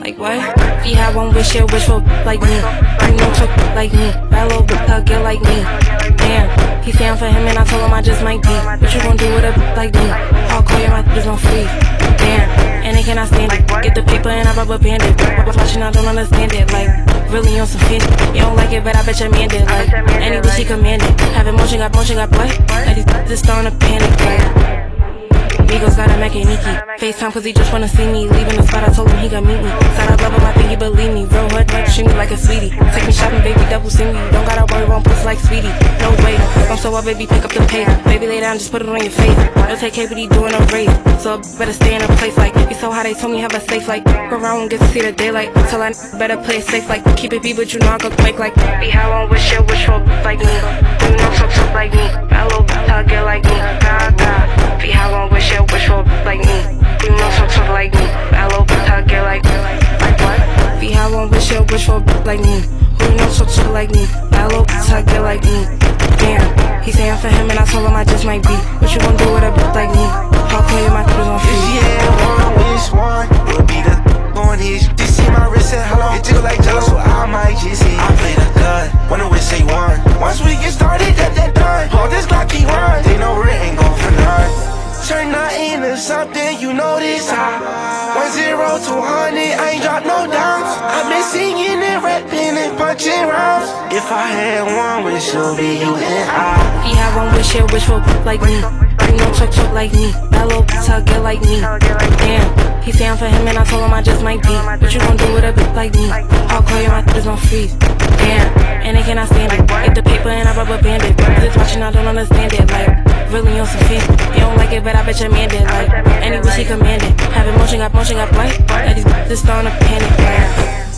Like what? He had one wish, he'll wish for like me. You know, took like me. Bad little bitch, get like me. Damn, he saying for him and I told him I just might be. What you gon' do with a like me? I'll call you, my bitch gon' free. Damn, and they cannot stand it. Get the paper and I rubber band it. Watching, I don't understand it. Like, really on some fit. You don't like it, but I bet your man did. Like, any bitch he commanded. Having motion, got what? Like these just starting to panic. Like, Migos got a Macaniki. FaceTime cause he just wanna see me. Leaving the spot, I told him he gon' meet me. Said I love him, I think he believe me. Real hood, like treat me like a sweetie. Take me shopping, baby, double see me. Don't gotta worry, won't push like Sweetie. No way, I'm so up, baby, pick up the pace. Baby, lay down, just put it on your face. Don't take care, but he doing a race. So I better stay in a place like. He's so high, they told me have a safe like. Go around and get to see the daylight. Till I better play it safe like. Keep it B, but you know I go quick like. Be how I wish you wish for like me. You know, so like me. Bad little bitch, get like me. God, God. Be how I wish you wish for like me. You know, so like me. Bad little bitch, get like me. Like what? Be how I wish you wish for like me. You know, so like me. Bad little bitch, get like me. Damn, he saying for him and I told him I just might be. What you gon' do with a bitch like me? I'll call you, my bitch on free. If she had one wish, one would be the on his. Just see my wrist and hello. It tickle like jello, so I might just see. I play the gun, wanna wish say one. Once we get started, that done. All this Glock keep run. They know it ain't gon' for none. Turn nothing into something, you know this how. 10 to 100, I ain't drop no downs. I've been singing and rapping and punching rounds. If I had one wish, it'll be you and I. He had one wish, he'll wish for like me. You know, took like me. That little bitch, get like me. Damn, he saying for him and I told him I just might be. What you gon' do with a bitch like me? I'll call you, my bitch gon' freeze. Damn, and they cannot stand it. Get the paper and I rubber band it. Just watching, I don't understand it. Like, really on some fit. You don't like it, but I bet your man did. Like, any wish he commanded. Having motion, got what? Like these just starting to panic. Like,